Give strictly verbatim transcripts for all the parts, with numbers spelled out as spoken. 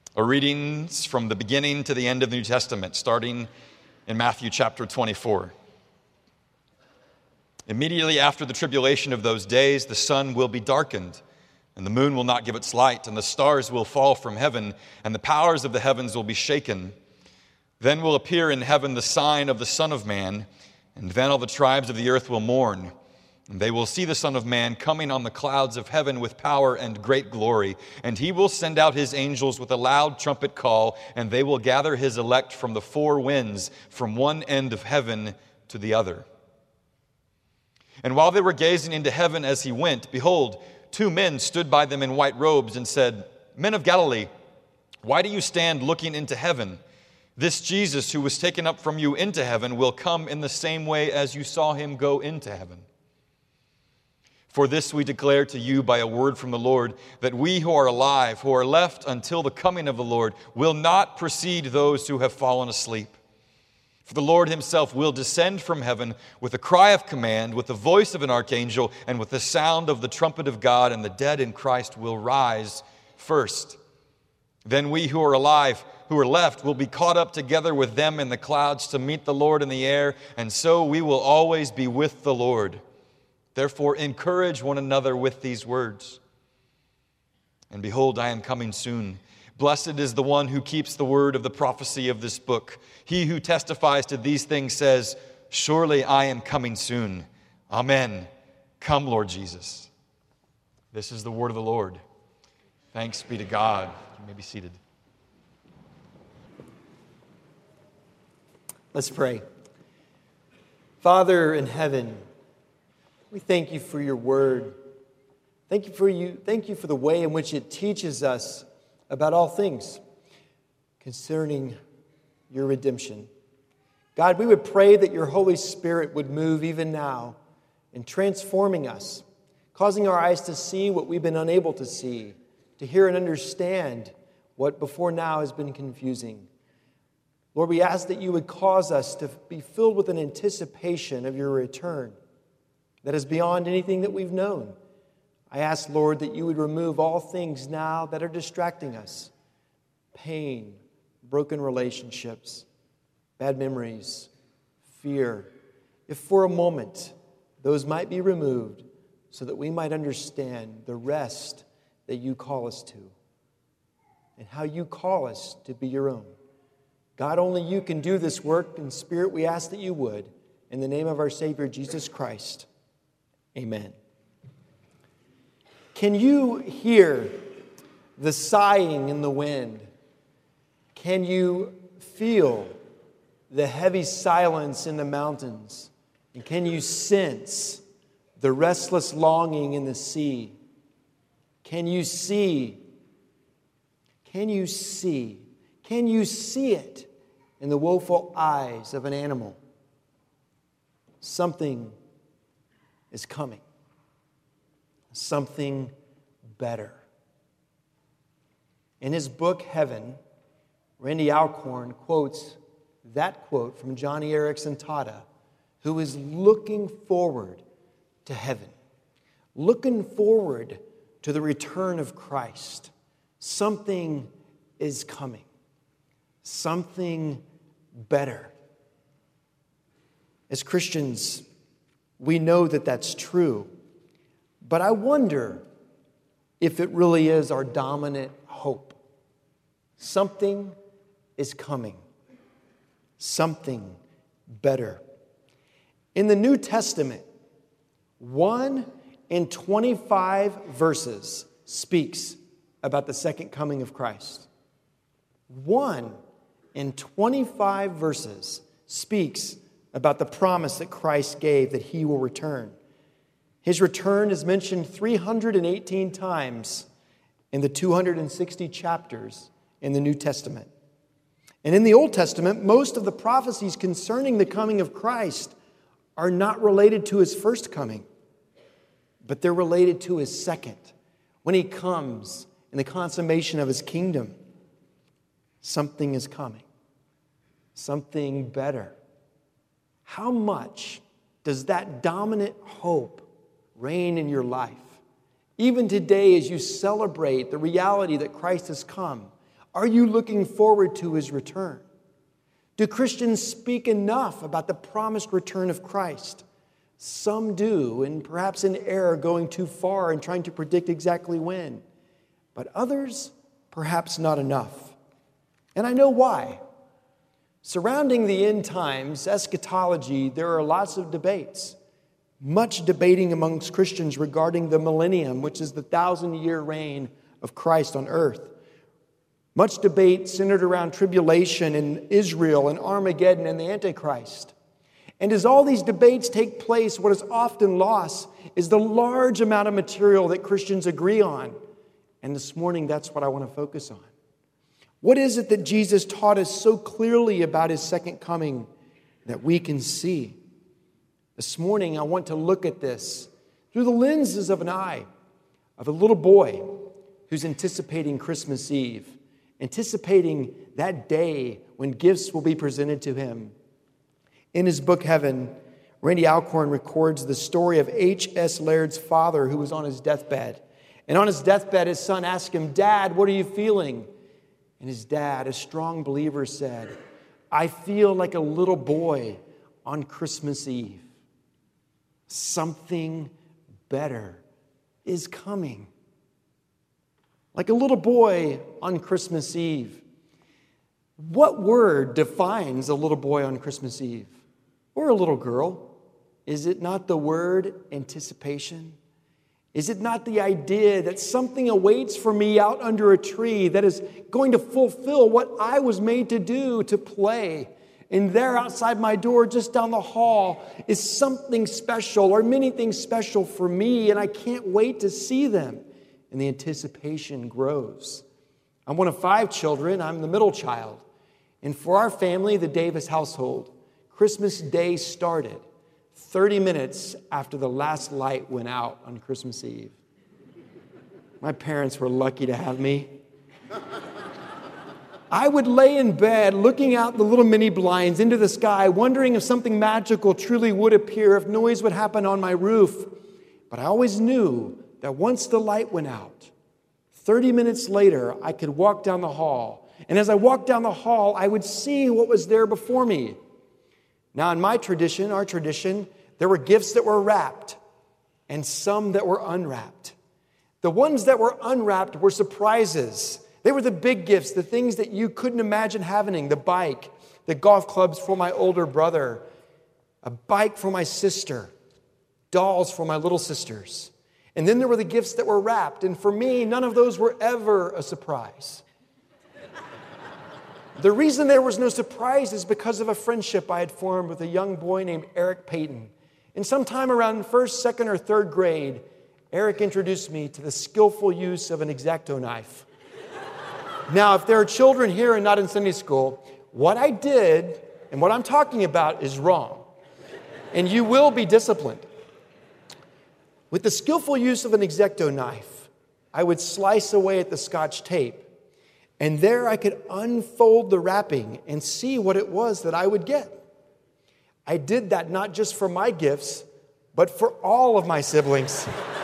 Our readings from the beginning to the end of the New Testament, starting in Matthew chapter twenty-four. Immediately after the tribulation of those days, the sun will be darkened, and the moon will not give its light, and the stars will fall from heaven, and the powers of the heavens will be shaken. Then will appear in heaven the sign of the Son of Man, and then all the tribes of the earth will mourn. And they will see the Son of Man coming on the clouds of heaven with power and great glory. And he will send out his angels with a loud trumpet call, and they will gather his elect from the four winds, from one end of heaven to the other. And while they were gazing into heaven as he went, behold, two men stood by them in white robes and said, Men of Galilee, why do you stand looking into heaven? This Jesus who was taken up from you into heaven will come in the same way as you saw him go into heaven. For this we declare to you by a word from the Lord, that we who are alive, who are left until the coming of the Lord, will not precede those who have fallen asleep. For the Lord himself will descend from heaven with a cry of command, with the voice of an archangel, and with the sound of the trumpet of God, and the dead in Christ will rise first. Then we who are alive, who are left, will be caught up together with them in the clouds to meet the Lord in the air, and so we will always be with the Lord. Therefore, encourage one another with these words. And behold, I am coming soon. Blessed is the one who keeps the word of the prophecy of this book. He who testifies to these things says, Surely I am coming soon. Amen. Come, Lord Jesus. This is the word of the Lord. Thanks be to God. You may be seated. Let's pray. Father in heaven, we thank you for your word. Thank you for you. Thank you for the way in which it teaches us about all things concerning your redemption. God, we would pray that your Holy Spirit would move even now in transforming us, causing our eyes to see what we've been unable to see, to hear and understand what before now has been confusing. Lord, we ask that you would cause us to be filled with an anticipation of your return that is beyond anything that we've known. I ask, Lord, that you would remove all things now that are distracting us. Pain, broken relationships, bad memories, fear. If for a moment those might be removed so that we might understand the rest that you call us to and how you call us to be your own. God, only you can do this work. In Spirit, we ask that you would. In the name of our Savior, Jesus Christ. Amen. Can you hear the sighing in the wind? Can you feel the heavy silence in the mountains? And can you sense the restless longing in the sea? Can you see? Can you see? Can you see it in the woeful eyes of an animal? Something is coming. Something better. In his book, Heaven, Randy Alcorn quotes that quote from Johnny Erickson Tata, who is looking forward to heaven, looking forward to the return of Christ. Something is coming. Something better. As Christians, we know that that's true. But I wonder if it really is our dominant hope. Something is coming. Something better. In the New Testament, one in twenty-five verses speaks about the second coming of Christ. One in twenty-five verses speaks about the promise that Christ gave that he will return. His return is mentioned three hundred eighteen times in the two hundred sixty chapters in the New Testament. And in the Old Testament, most of the prophecies concerning the coming of Christ are not related to his first coming, but they're related to his second, when he comes in the consummation of his kingdom. Something is coming. Something better. How much does that dominant hope reign in your life? Even today, as you celebrate the reality that Christ has come, Are you looking forward to his return? Do Christians speak enough about the promised return of Christ? Some do, and perhaps in error, going too far and trying to predict exactly when. But others, perhaps not enough. And I know why. Surrounding the end times, eschatology, there are lots of debates. Much debating amongst Christians regarding the millennium, which is the thousand-year reign of Christ on earth. Much debate centered around tribulation and Israel and Armageddon and the Antichrist. And as all these debates take place, what is often lost is the large amount of material that Christians agree on. And this morning, that's what I want to focus on. What is it that Jesus taught us so clearly about his second coming that we can see? This morning, I want to look at this through the lenses of an eye of a little boy who's anticipating Christmas Eve, anticipating that day when gifts will be presented to him. In his book, Heaven, Randy Alcorn records the story of H S Laird's father who was on his deathbed. And on his deathbed, his son asked him, "Dad, what are you feeling?" And his dad, a strong believer, said, "I feel like a little boy on Christmas Eve. Something better is coming." Like a little boy on Christmas Eve. What word defines a little boy on Christmas Eve? Or a little girl? Is it not the word anticipation? Is it not the idea that something awaits for me out under a tree that is going to fulfill what I was made to do, to play? And there outside my door, just down the hall, is something special or many things special for me, and I can't wait to see them. And the anticipation grows. I'm one of five children. I'm the middle child. And for our family, the Davis household, Christmas Day started thirty minutes after the last light went out on Christmas Eve. My parents were lucky to have me. I would lay in bed looking out the little mini blinds into the sky, wondering if something magical truly would appear, if noise would happen on my roof. But I always knew that once the light went out, thirty minutes later, I could walk down the hall. And as I walked down the hall, I would see what was there before me. Now, in my tradition, our tradition, there were gifts that were wrapped and some that were unwrapped. The ones that were unwrapped were surprises. They were the big gifts, the things that you couldn't imagine happening. The bike, the golf clubs for my older brother, a bike for my sister, dolls for my little sisters. And then there were the gifts that were wrapped. And for me, none of those were ever a surprise. The reason there was no surprise is because of a friendship I had formed with a young boy named Eric Payton. And sometime around first, second, or third grade, Eric introduced me to the skillful use of an X-Acto knife. Now, if there are children here and not in Sunday school, what I did and what I'm talking about is wrong. And you will be disciplined. With the skillful use of an X-Acto knife, I would slice away at the Scotch tape. And there I could unfold the wrapping and see what it was that I would get. I did that not just for my gifts, but for all of my siblings.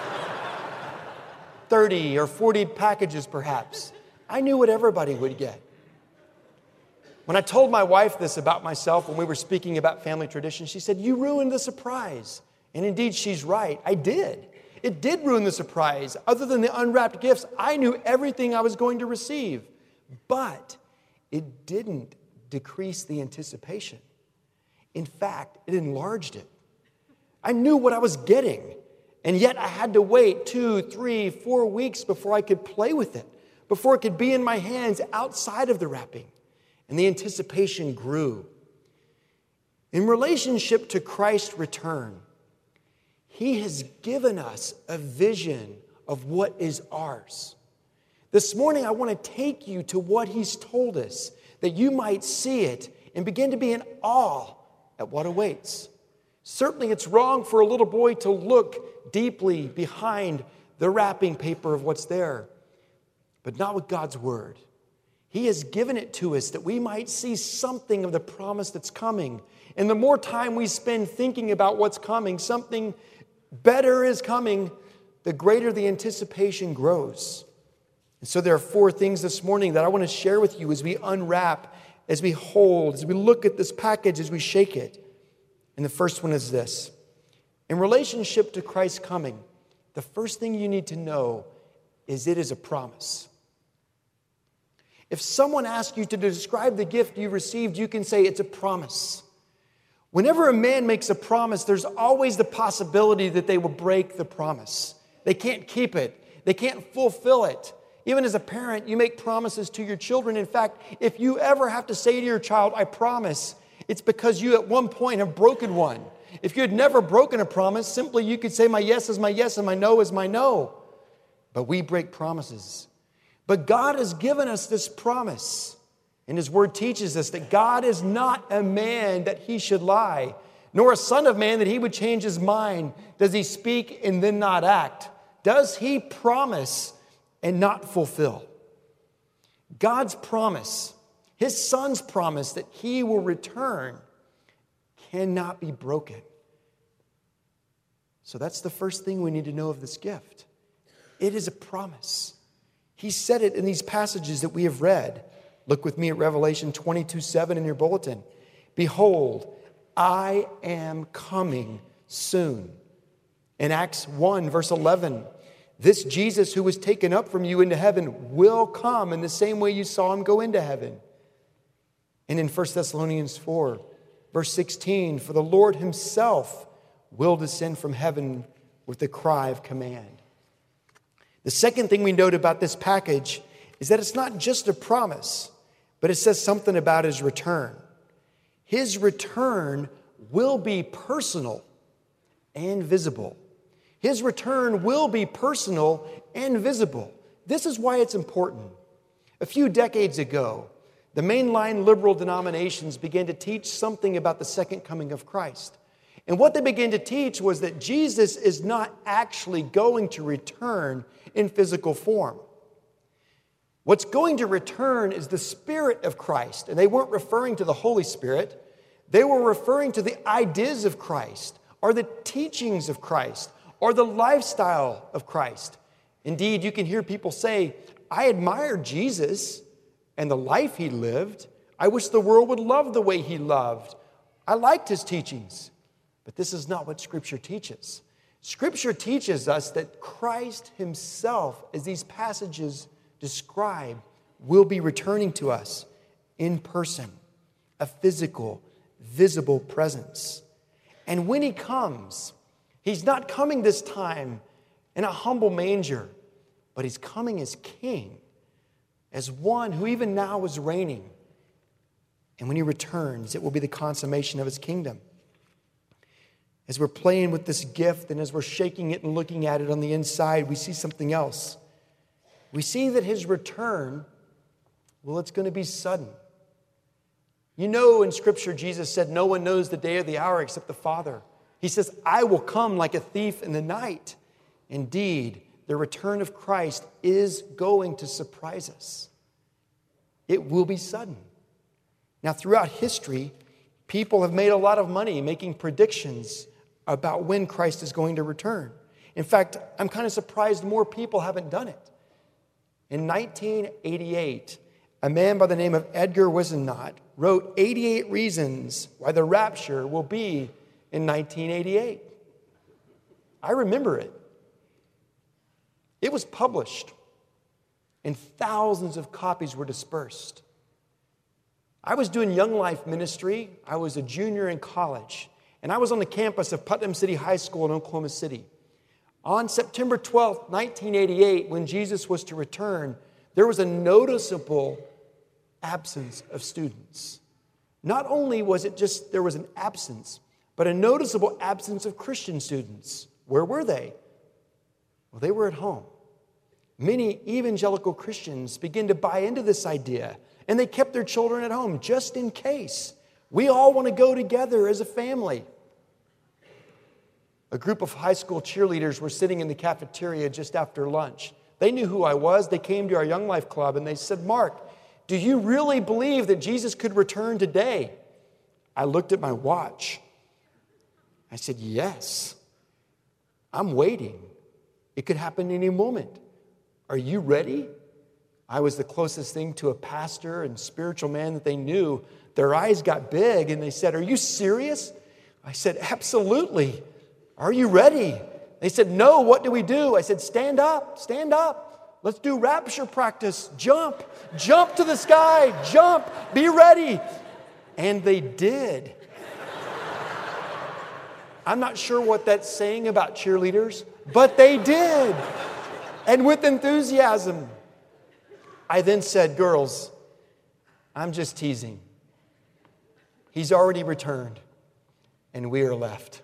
thirty or forty packages perhaps. I knew what everybody would get. When I told my wife this about myself when we were speaking about family tradition, she said, "You ruined the surprise." And indeed, she's right. I did. It did ruin the surprise. Other than the unwrapped gifts, I knew everything I was going to receive. But it didn't decrease the anticipation. In fact, it enlarged it. I knew what I was getting, and yet I had to wait two, three, four weeks before I could play with it, before it could be in my hands outside of the wrapping. And the anticipation grew. In relationship to Christ's return, He has given us a vision of what is ours. This morning, I want to take you to what He's told us, that you might see it and begin to be in awe at what awaits. Certainly, it's wrong for a little boy to look deeply behind the wrapping paper of what's there, but not with God's Word. He has given it to us that we might see something of the promise that's coming. And the more time we spend thinking about what's coming, something better is coming, the greater the anticipation grows. And so there are four things this morning that I want to share with you as we unwrap, as we hold, as we look at this package, as we shake it. And the first one is this. In relationship to Christ's coming, the first thing you need to know is it is a promise. If someone asks you to describe the gift you received, you can say it's a promise. Whenever a man makes a promise, there's always the possibility that they will break the promise. They can't keep it. They can't fulfill it. Even as a parent, you make promises to your children. In fact, if you ever have to say to your child, I promise, it's because you at one point have broken one. If you had never broken a promise, simply you could say, my yes is my yes and my no is my no. But we break promises. But God has given us this promise. And His Word teaches us that God is not a man that He should lie, nor a son of man that He would change His mind. Does He speak and then not act? Does He promise and not fulfill? God's promise, His Son's promise that He will return, cannot be broken. So that's the first thing we need to know of this gift. It is a promise. He said it in these passages that we have read. Look with me at Revelation twenty-two seven in your bulletin. Behold, I am coming soon. In Acts one, verse eleven, this Jesus who was taken up from you into heaven will come in the same way you saw Him go into heaven. And in First Thessalonians four, verse sixteen, for the Lord Himself will descend from heaven with the cry of command. The second thing we note about this package is that it's not just a promise, but it says something about His return. His return will be personal and visible. His return will be personal and visible. This is why it's important. A few decades ago, the mainline liberal denominations began to teach something about the second coming of Christ. And what they began to teach was that Jesus is not actually going to return in physical form. What's going to return is the Spirit of Christ. And they weren't referring to the Holy Spirit. They were referring to the ideas of Christ, or the teachings of Christ, or the lifestyle of Christ. Indeed, you can hear people say, I admire Jesus and the life He lived. I wish the world would love the way He loved. I liked His teachings. But this is not what Scripture teaches. Scripture teaches us that Christ Himself, as these passages describe, will be returning to us in person, a physical, visible presence. And when He comes, He's not coming this time in a humble manger, but He's coming as King, as one who even now is reigning. And when He returns, it will be the consummation of His kingdom. As we're playing with this gift and as we're shaking it and looking at it on the inside, we see something else. We see that His return, well, it's going to be sudden. You know, in Scripture, Jesus said, no one knows the day or the hour except the Father. He says, I will come like a thief in the night. Indeed, the return of Christ is going to surprise us. It will be sudden. Now, throughout history, people have made a lot of money making predictions about when Christ is going to return. In fact, I'm kind of surprised more people haven't done it. In nineteen eighty-eight, a man by the name of Edgar Whisenant wrote eighty-eight reasons why the rapture will be in nineteen eighty-eight. I remember it. It was published, and thousands of copies were dispersed. I was doing Young Life ministry. I was a junior in college, and I was on the campus of Putnam City High School in Oklahoma City. On September twelfth, nineteen eighty-eight, when Jesus was to return, there was a noticeable absence of students. Not only was it just there was an absence, but a noticeable absence of Christian students. Where were they? Well, they were at home. Many evangelical Christians began to buy into this idea, and they kept their children at home just in case. We all want to go together as a family. A group of high school cheerleaders were sitting in the cafeteria just after lunch. They knew who I was. They came to our Young Life Club, and they said, Mark, do you really believe that Jesus could return today? I looked at my watch. I said, yes. I'm waiting. It could happen any moment. Are you ready? I was the closest thing to a pastor and spiritual man that they knew. Their eyes got big and they said, "Are you serious?" I said, "Absolutely. Are you ready?" They said, "No, what do we do?" I said, "Stand up, stand up. Let's do rapture practice. Jump, jump to the sky, jump, be ready." And they did. I'm not sure what that's saying about cheerleaders, but they did. And with enthusiasm. I then said, "Girls, I'm just teasing. He's already returned, and we are left."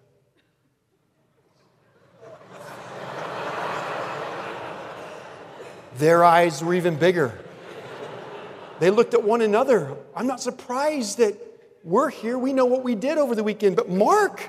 Their eyes were even bigger. They looked at one another. I'm not surprised that we're here. We know what we did over the weekend, but Mark.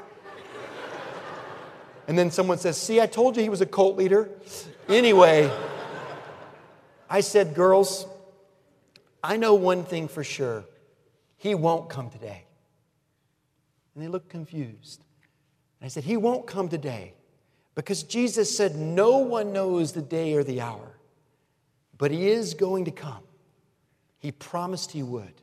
And then someone says, "See, I told you he was a cult leader." Anyway, I said, "Girls, I know one thing for sure. He won't come today." And they looked confused. And I said, "He won't come today because Jesus said no one knows the day or the hour, but he is going to come. He promised he would.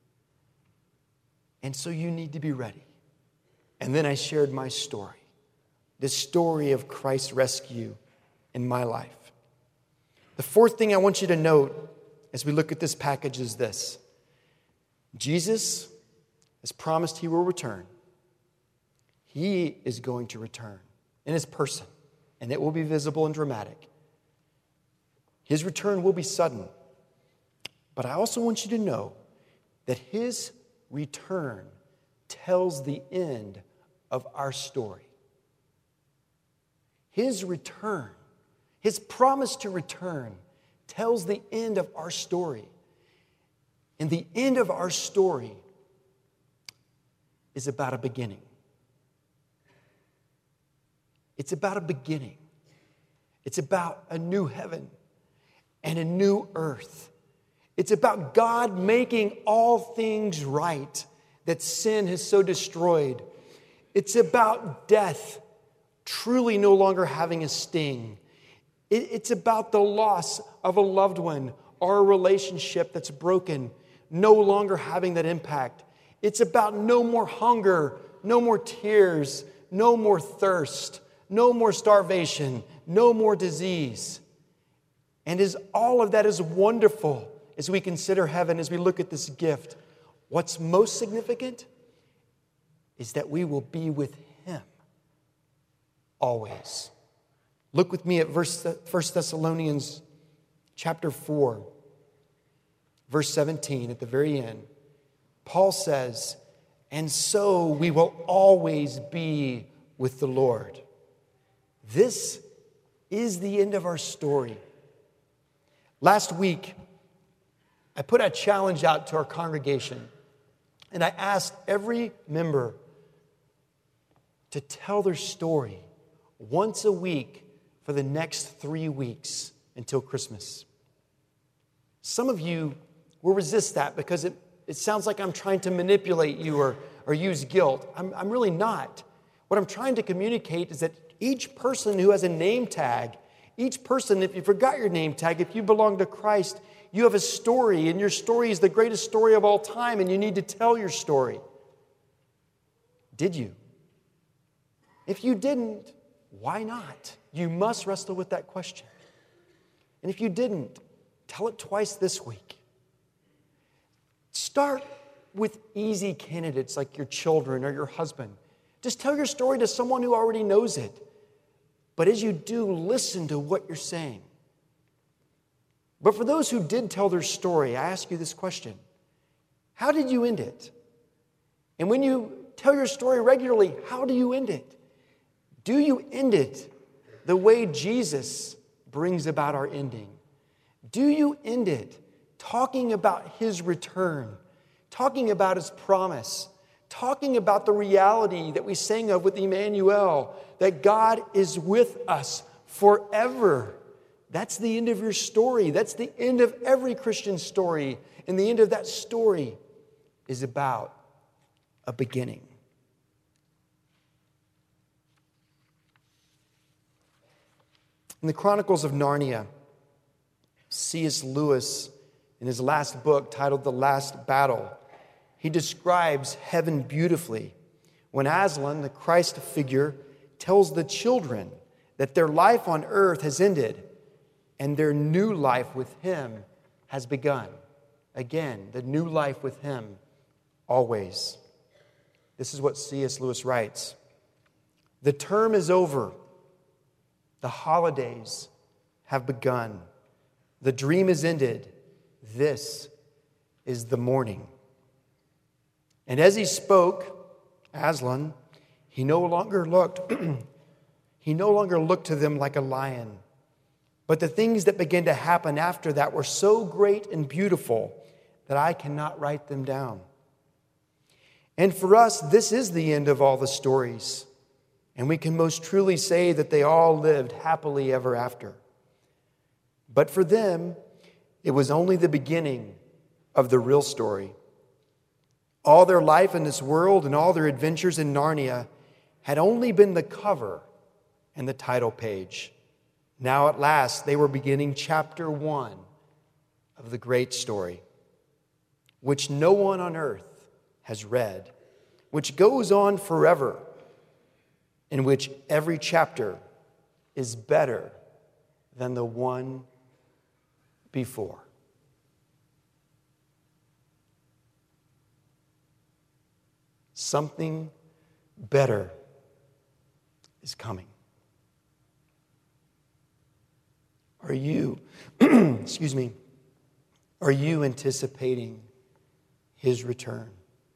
And so you need to be ready." And then I shared my story, the story of Christ's rescue in my life. The fourth thing I want you to note as we look at this package is this. Jesus has promised he will return. He is going to return in his person, and it will be visible and dramatic. His return will be sudden. But I also want you to know that his return tells the end of our story. His return, his promise to return, tells the end of our story. And the end of our story is about a beginning. It's about a beginning. It's about a new heaven and a new earth. It's about God making all things right that sin has so destroyed. It's about death truly no longer having a sting. It's about the loss of a loved one or a relationship that's broken, no longer having that impact. It's about no more hunger, no more tears, no more thirst, no more starvation, no more disease. And as all of that is wonderful as we consider heaven, as we look at this gift, what's most significant is that we will be with him always. Look with me at verse First Thessalonians chapter four, verse seventeen at the very end. Paul says, "And so we will always be with the Lord." This is the end of our story. Last week, I put a challenge out to our congregation, and I asked every member to tell their story once a week for the next three weeks until Christmas. Some of you will resist that because it, it sounds like I'm trying to manipulate you or, or use guilt. I'm, I'm really not. What I'm trying to communicate is that each person who has a name tag, each person, if you forgot your name tag, if you belong to Christ, you have a story, and your story is the greatest story of all time, and you need to tell your story. Did you? If you didn't, why not? You must wrestle with that question. And if you didn't, tell it twice this week. Start with easy candidates like your children or your husband. Just tell your story to someone who already knows it. But as you do, listen to what you're saying. But for those who did tell their story, I ask you this question. How did you end it? And when you tell your story regularly, how do you end it? Do you end it the way Jesus brings about our ending? Do you end it talking about his return, talking about his promise, talking about the reality that we sang of with Emmanuel, that God is with us forever? That's the end of your story. That's the end of every Christian story. And the end of that story is about a beginning. In the Chronicles of Narnia, C S Lewis, in his last book titled The Last Battle, he describes heaven beautifully when Aslan, the Christ figure, tells the children that their life on earth has ended and their new life with him has begun. Again, the new life with him always. This is what C S Lewis writes. The term is over. The holidays have begun. The dream is ended. This is the morning. And as he spoke, Aslan, he no longer looked, he no longer looked to them like a lion. But the things that began to happen after that were so great and beautiful that I cannot write them down. And for us, this is the end of all the stories. And we can most truly say that they all lived happily ever after. But for them, it was only the beginning of the real story. All their life in this world and all their adventures in Narnia had only been the cover and the title page. Now at last, they were beginning chapter one of the great story, which no one on earth has read, which goes on forever, in which every chapter is better than the one before. Something better is coming. Are you, excuse me, are you anticipating his return?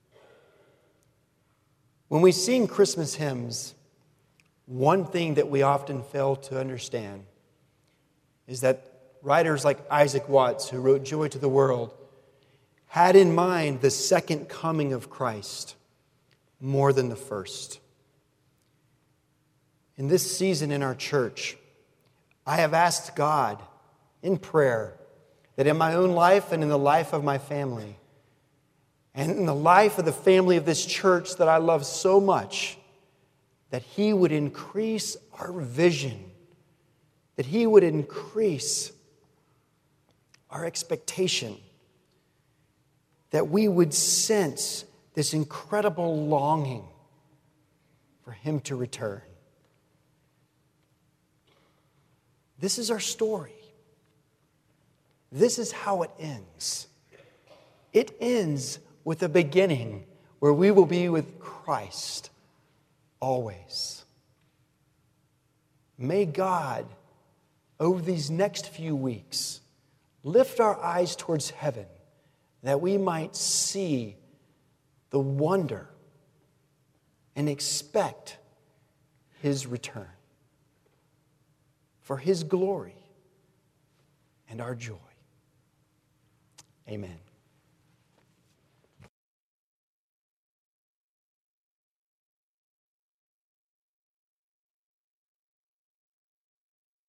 When we sing Christmas hymns, one thing that we often fail to understand is that writers like Isaac Watts, who wrote Joy to the World, had in mind the second coming of Christ more than the first. In this season in our church, I have asked God in prayer that in my own life and in the life of my family and in the life of the family of this church that I love so much, that He would increase our vision, that He would increase our expectation, that we would sense this incredible longing for Him to return. This is our story. This is how it ends. It ends with a beginning where we will be with Christ always. May God, over these next few weeks, lift our eyes towards heaven that we might see the wonder and expect His return for His glory and our joy. Amen.